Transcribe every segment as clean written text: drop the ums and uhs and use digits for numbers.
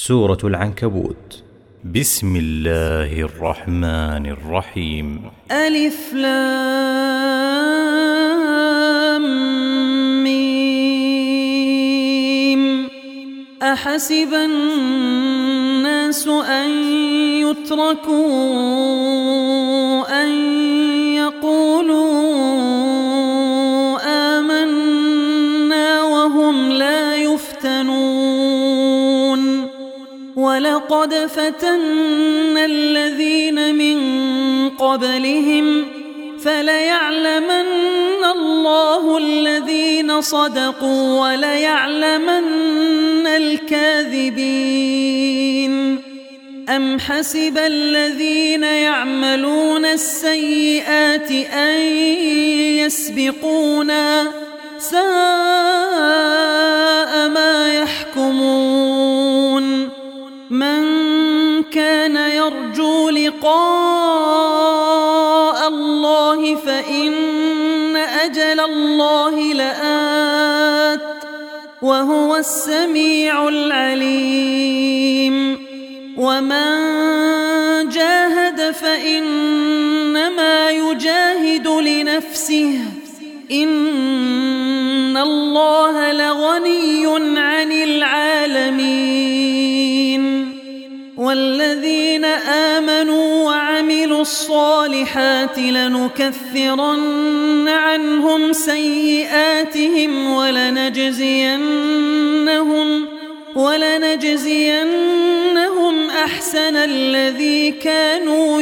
سورة العنكبوت. بسم الله الرحمن الرحيم. ألف لام ميم. أحسب الناس أن يتركوا أن يقولوا آمنا وهم لا يفتنون. ولقد فتنا الذين من قبلهم فليعلمن الله الذين صدقوا وليعلمن الكاذبين. أم حسب الذين يعملون السيئات أن يسبقونا ساء ما يحكمون. من كان يرجو لقاء الله فإن أجل الله لآت وهو السميع العليم. ومن جاهد فإنما يجاهد لنفسه إن الله لغني عن العالمين. والذين آمنوا وعملوا الصالحات لنكفرن عنهم سيئاتهم ولنجزينهم أحسن الذي كانوا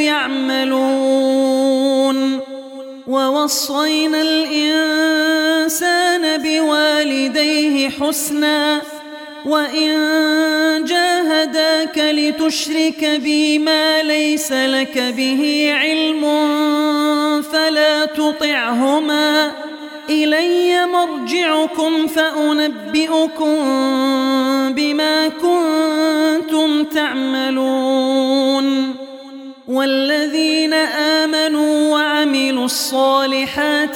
يعملون. ووصينا الإنسان بوالديه حسنا وإن جاهداك لتشرك بي ما ليس لك به علم فلا تطعهما إلي مرجعكم فأنبئكم بما كنتم تعملون. والذين آمنوا وعملوا الصالحات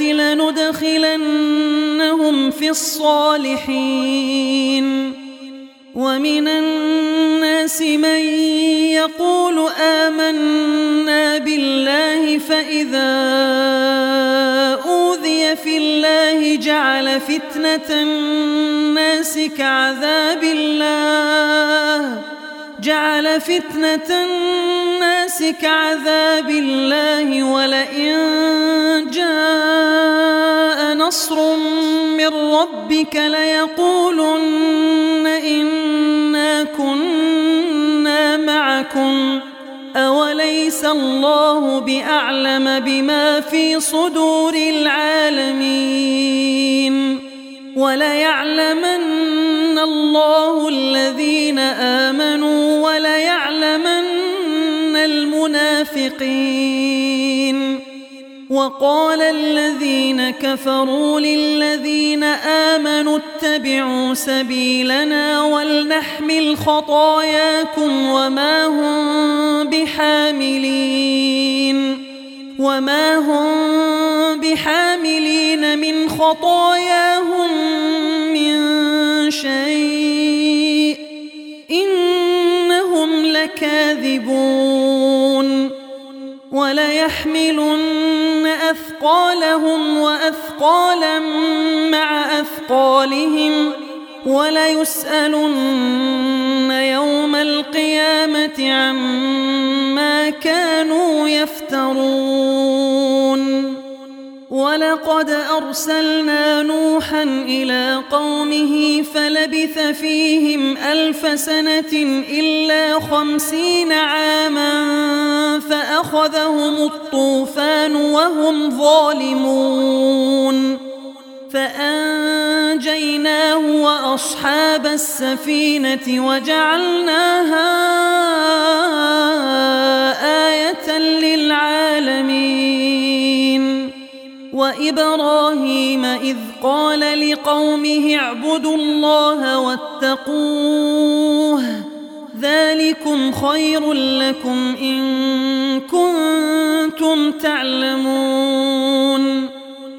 لندخلنهم في الصالحين. ومن الناس من يقول آمنا بالله فإذا أوذي في الله جعل فتنة الناس كعذاب الله ولئن جاء نصر من ربك ليقولن إنا كنا معكم أوليس الله بأعلم بما في صدور العالمين. وليعلمن الله الذين آمنوا وليعلمن المنافقين. وقال الذين كفروا للذين آمنوا اتبعوا سبيلنا ولنحمل خطاياكم وما هم بحاملين من خطاياهم من شيء إنهم لكاذبون. وليحملن أثقالهم وأثقالا مع أثقالهم وليسألن يوم القيامة عما كانوا يفترون. ولقد أرسلنا نوحا إلى قومه فلبث فيهم 1000 سنة إلا 50 عاما فأخذهم الطوفان وهم ظالمون فأنجيناه وأصحاب السفينة وجعلناها آية للعالمين. وإبراهيم إذ قال لقومه اعبدوا الله واتقوه ذلكم خير لكم إن كنتم تعلمون.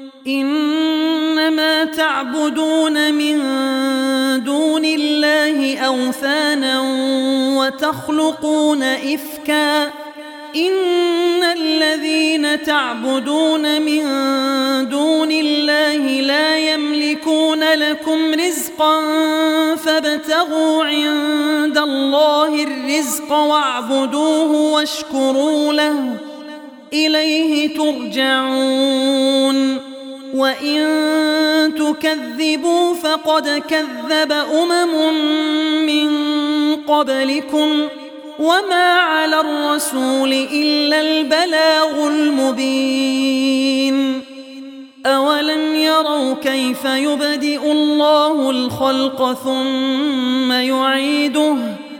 إنما تعبدون من دون الله أوثانا وتخلقون إفكا إن الذين تعبدون من دون الله لا يملكون لكم رزقا فابتغوا عند الله الرزق واعبدوه واشكروا له إليه ترجعون وإن تكذبوا فقد كذب من قبلكم وما على الرسول إلا البلاغ المبين أولم يروا كيف يبدئ الله الخلق ثم يعيده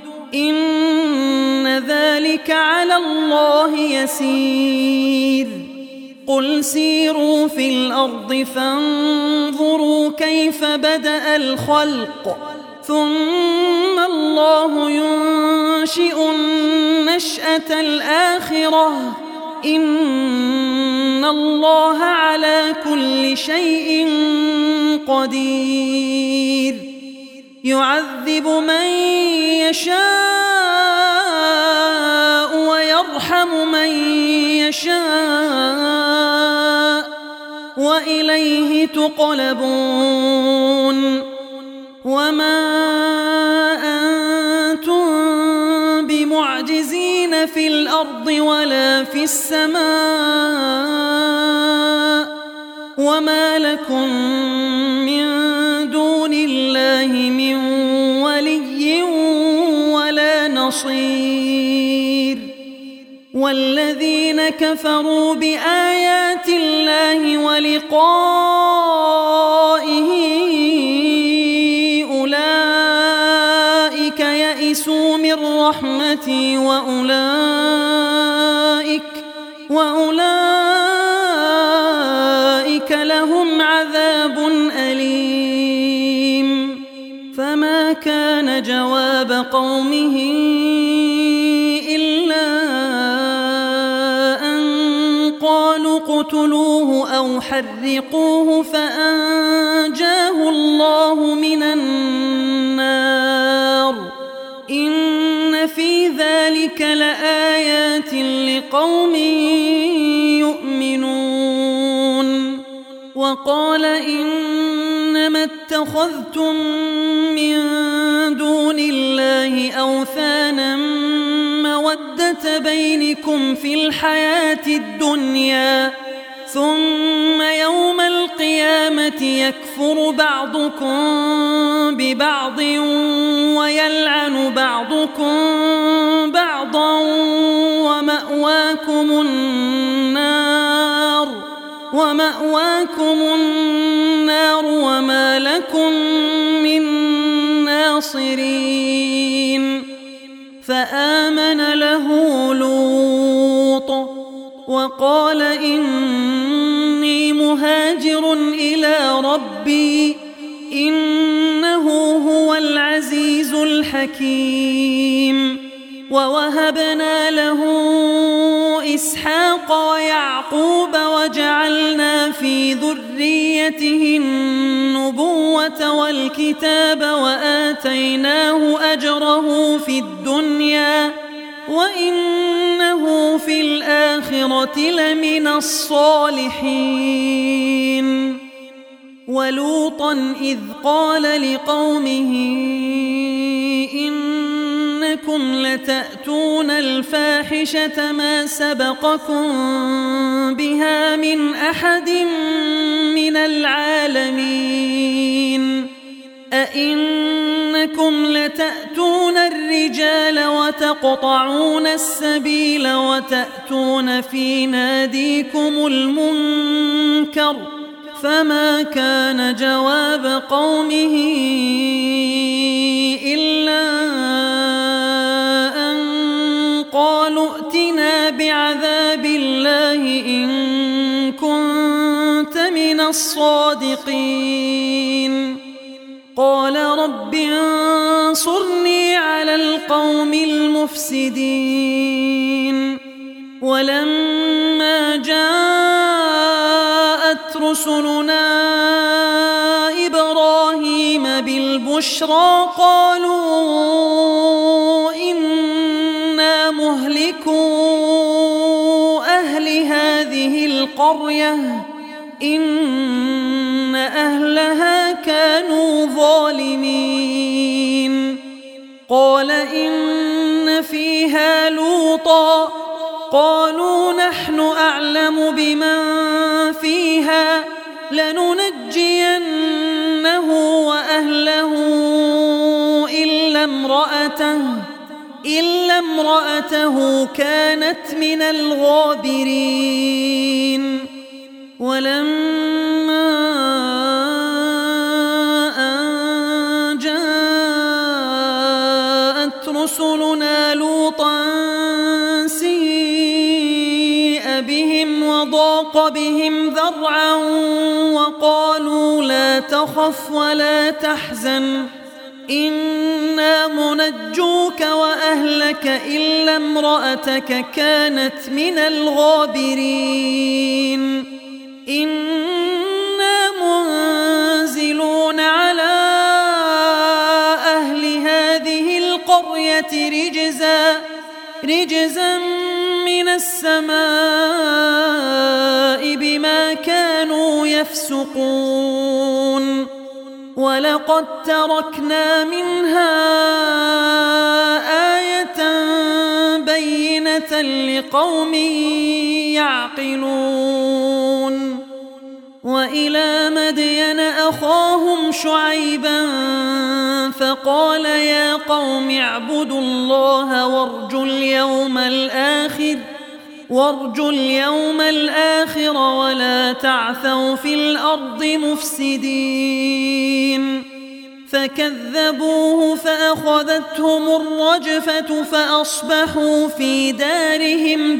إن ذلك على الله يسير قل سيروا في الأرض فانظروا كيف بدأ الخلق ثم الله ينشئ النشأة الآخرة إن الله على كل شيء قدير يعذب من يشاء ويرحم من يشاء وإليه تقلبون وما أنتم بمعجزين في الأرض ولا في السماء وما لكم من دون الله من ولي ولا نصير والذين كفروا بآيات الله ولقائه أولئك يئسوا من رحمتي وأولئك لهم عذاب أليم فما كان جواب قومه إلا أن قالوا اقتلوه أو حرقوه فأنجاه الله من النار إن في ذلك لآيات لقوم يؤمنون وقال إنما اتخذتم من دون الله أوثانا مودة بينكم في الحياة الدنيا ثم يوم القيامة يكفر بعضكم ببعض ويلعن بعضكم بعضا ومأواكم النار وما لكم من ناصرين فآمن له لوط وقال إني مهاجر إلى ربي إنه هو العزيز الحكيم ووهبنا له إسحاق ويعقوب وجعلنا في ذريته النبوة والكتاب وآتيناه أجره في الدنيا وإنه في الآخرة لمن الصالحين ولوطا إذ قال لقومه إنكم لتأتون الفاحشة ما سبقكم بها من أحد من العالمين أئنكم لتأتون الرجال وتقطعون السبيل وتأتون في ناديكم المنكر فما كان جواب قومه إلا أن قالوا ائتنا بعذاب الله إن كنت من الصادقين قال رب انصرني على القوم المفسدين ولما جاءت رسلنا إبراهيم بالبشرى قالوا إنا مهلكو أهل هذه القرية إن أهلها كانوا ظالمين قال إن فيها لوطا قالوا نحن أعلم بمن فيها لننجينه وأهله إلا امرأته كانت من الغابرين ولما أن جاءت رسلنا لوطا سيء بهم وضاق بهم ذرعا وقالوا لا تخف ولا تحزن إنا منجوك وأهلك إلا امرأتك كانت من الغابرين إنا منزلون على أهل هذه القرية رجزا من السماء بما كانوا يفسقون ولقد تركنا منها آية بينة لقوم يعقلون وإلى مدين أخاهم شعيبا فقال يا قوم اعبدوا الله وارجوا اليوم الآخر ولا تعثوا في الأرض مفسدين فكذبوه فأخذتهم الرجفة فأصبحوا في دارهم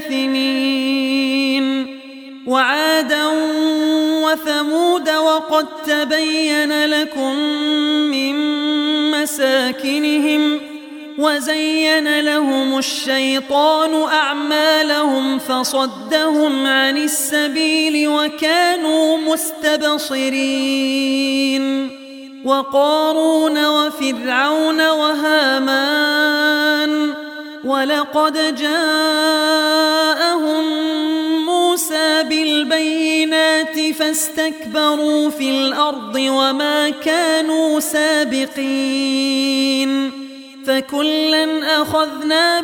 جاثمين وعادا وثمود وقد تبين لكم من مساكنهم وزين لهم الشيطان أعمالهم فصدهم عن السبيل وكانوا مستبصرين وقارون وفرعون وهامان ولقد جاءهم موسى بالبينات فاستكبروا في الأرض وما كانوا سابقين فكلا أخذنا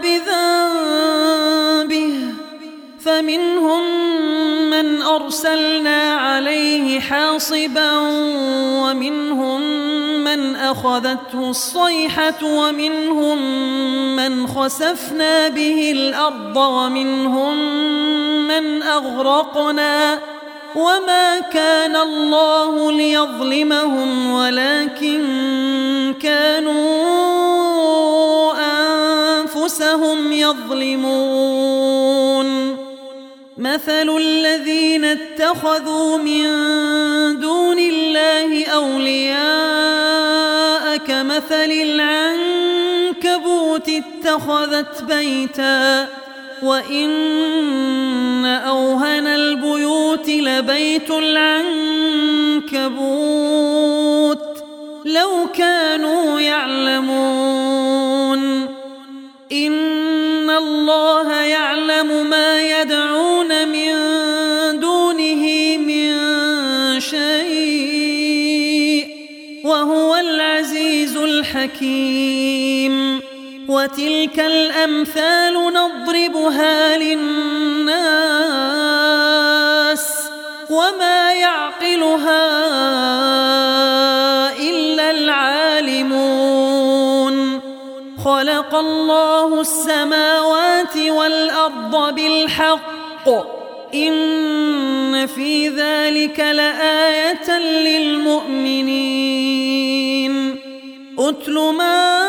بذنبه فمنهم من أرسلنا عليه حاصبا ومنهم من أخذته الصيحة ومنهم من خسفنا به الأرض ومنهم من أغرقنا وما كان الله ليظلمهم ولكن كانوا أنفسهم يظلمون مثل الذين اتخذوا من دون الله أولياء كمثل العنكبوت اتخذت بيتا وإن أوهن البيوت لبيت العنكبوت لو كانوا يعلمون إن الله يعلم ما يدعون من دونه من شيء وهو العزيز الحكيم وتلك الأمثال نضربها للناس وما يعقلها إلا العالمون خلق الله السماوات والأرض بالحق إن في ذلك لآية للمؤمنين أتل ما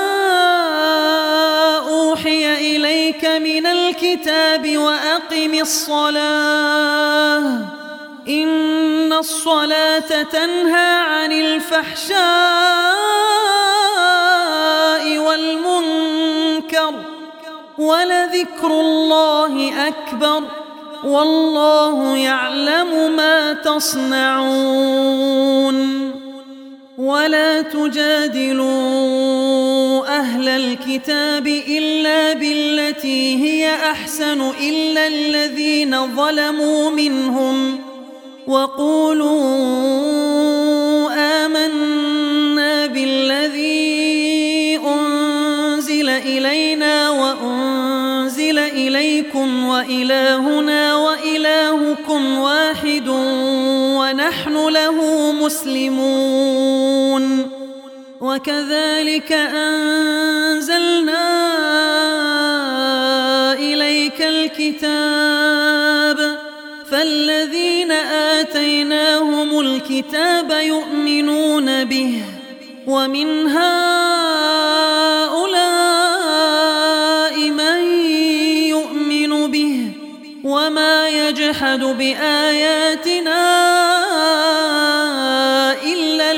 أوحي إليك من الكتاب وأقم الصلاة إن الصلاة تنهى عن الفحشاء والمنكر ولذكر الله أكبر والله يعلم ما تصنعون ولا تجادلوا أهل الكتاب إلا بالتي هي أحسن إلا الذين ظلموا منهم وقولوا آمنا بالذي أنزل إلينا وأنزل إليكم وإلهنا وإلهكم واحد ونحن له مسلمون وكذلك أنزلنا إليك الكتاب فالذين آتيناهم الكتاب يؤمنون به ومن هؤلاء من يؤمن به وما يجحد بآياتنا إلا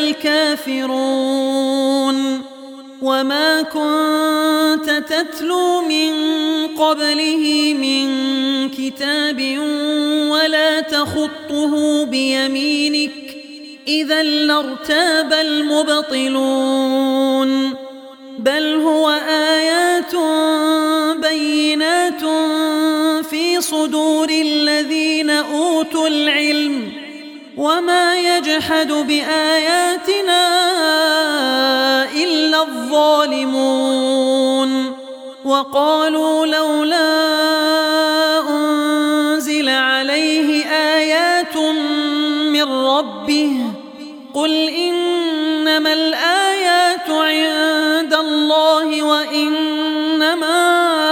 الكافرون وما كنت تتلو من قبله من كتاب ولا تخطه بيمينك إذا لارتاب المبطلون بل هو آيات بينات في صدور الذين أوتوا العلم وما يجحد بآياتنا إلا الظالمون وقالوا لولا أنزل عليه آيات من ربه قل إنما الآيات عند الله وإنما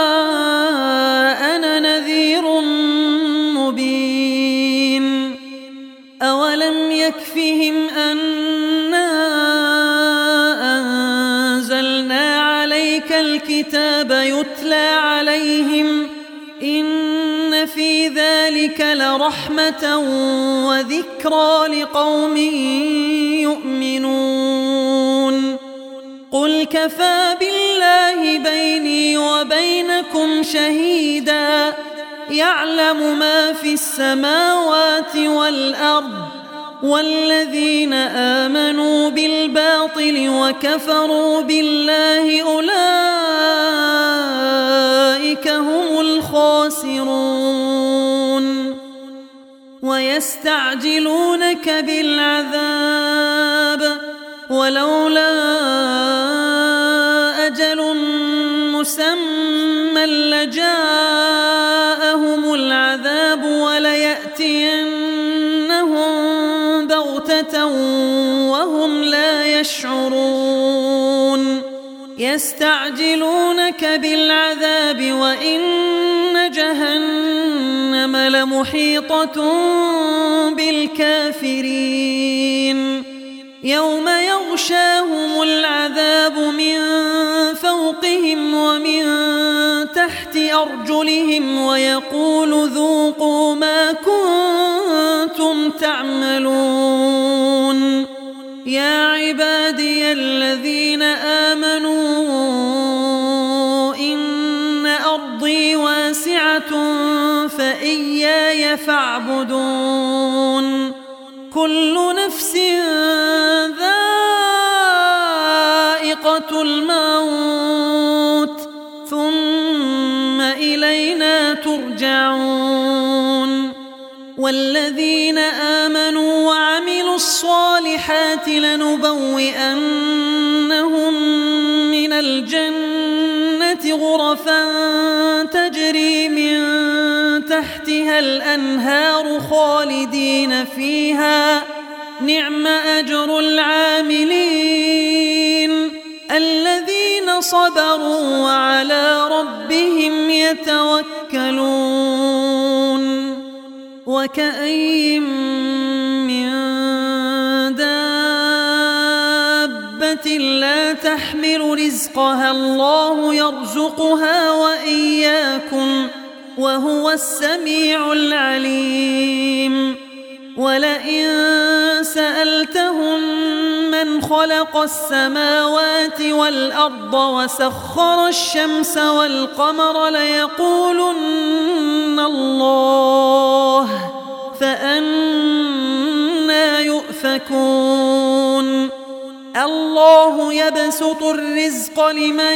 أنا نذير مبين أولم يكفهم أنا أنزلنا عليك الكتاب يتلى عليهم إن في ذلك لرحمة وذكرى لقوم يؤمنون قل كفى بالله بيني وبينكم شهيدا يعلم ما في السماوات والأرض والذين آمنوا بالباطل وكفروا بالله أولئك هم الخاسرون ويستعجلونك بالعذاب ولولا أجل مسمى لجاءهم العذاب وليأتينهم بغتة وهم لا يشعرون يستعجلونك بالعذاب وإن جهنم لمحيطة بالكافرين يوم يغشاهم العذاب من فوقهم ومن تحت أرجلهم ويقول ذوقوا ما كنتم تعملون يا عبادي الذين آمنوا إن أرضي واسعة فإياي فاعبدون كل نفس ذائقة الموت ثم إلينا ترجعون والذين آمنوا وعملوا الصالحات لنبوئنهم من الجنة غرفا تجري من تحتها الأنهار خالدين فيها نعم أجر العاملين الذين صبروا وعلى ربهم يتوكلون وكأين من دابة لا تحمل رزقها الله يرزقها وإياكم وهو السميع العليم ولئن سألتهم من خلق السماوات والأرض وسخر الشمس والقمر ليقولن الله فأنى يؤفكون الله يبسط الرزق لمن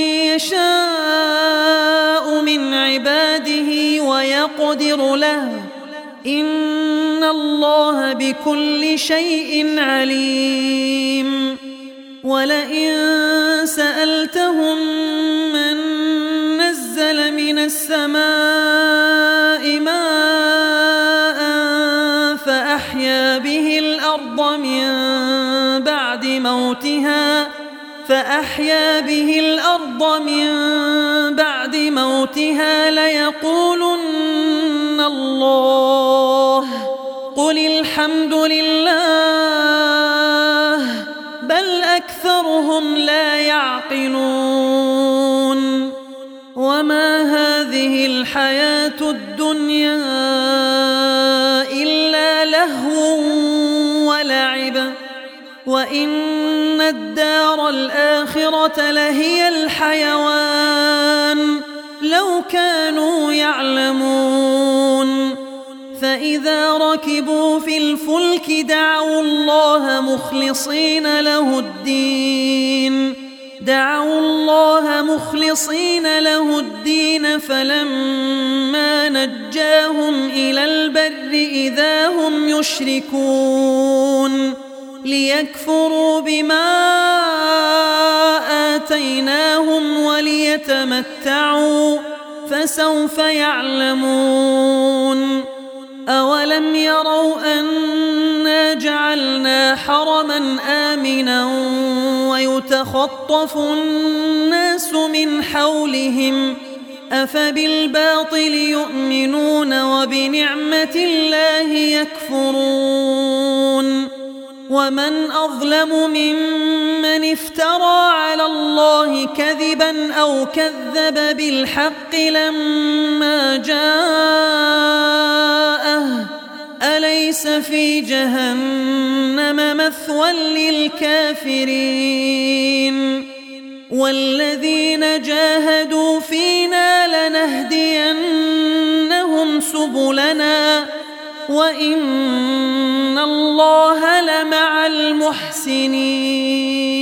يشاء من عباده ويقدر له إن الله بكل شيء عليم ولئن سألتهم من نزل من السماء ماء فأحيا به الأرض من بعد موتها ليقولن الله قل الحمد لله بل أكثرهم لا يعقلون وما هذه الحياة الدنيا إلا لهو ولعب وإن الدار الآخرة لهي الحيوان لو كانوا يعلمون فإذا ركبوا في الفلك دعوا الله مخلصين له الدين فلما نجاهم إلى البر إذا هم يشركون ليكفروا بما آتيناهم وليتمتعوا فسوف يعلمون أولم يروا أنا جعلنا حرما آمنا ويتخطف الناس من حولهم أفبالباطل يؤمنون وبنعمة الله يكفرون ومن أظلم ممن افترى على الله كذبا أو كذب بالحق لما جاءه أليس في جهنم مثوى للكافرين والذين جاهدوا فينا لنهدينهم سبلنا وإن الله لمع المحسنين